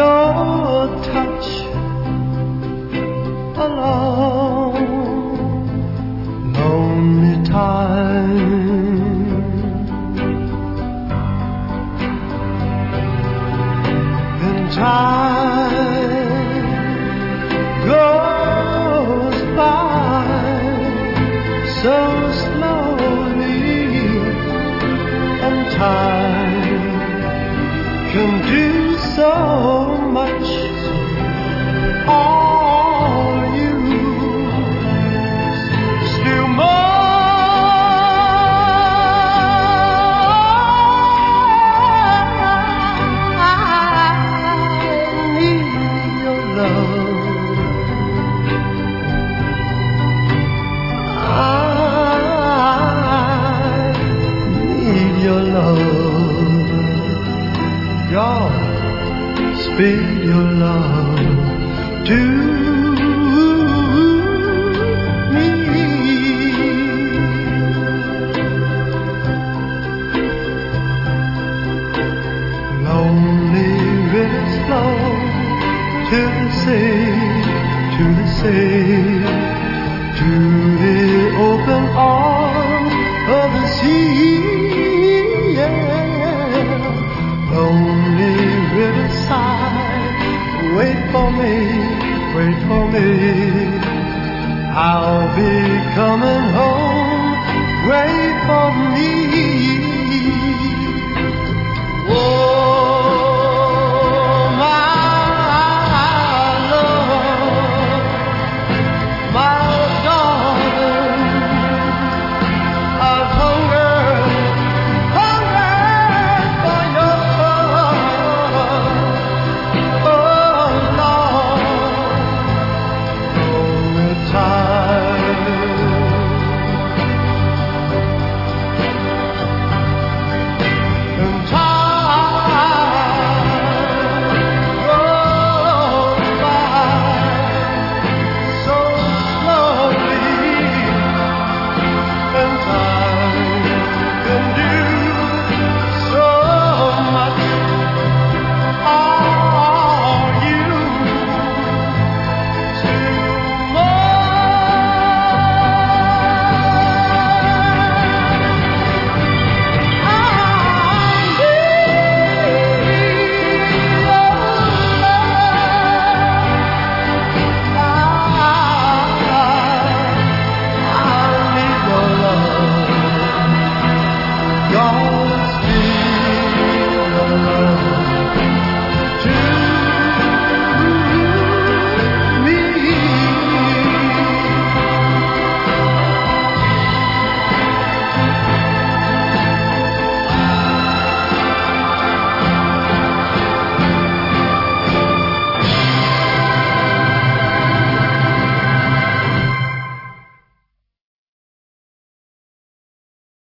your touch alone. Lonely time, and time goes by so slowly, and time can do so much. Are you still mine? I need your love. I need your love. God, speed your love to me. Lonely rivers flow to the sea, to the sea, to the open arms of the sea. Yeah. Lonely riverside, wait for me, wait for me. I'll be coming home, wait for me.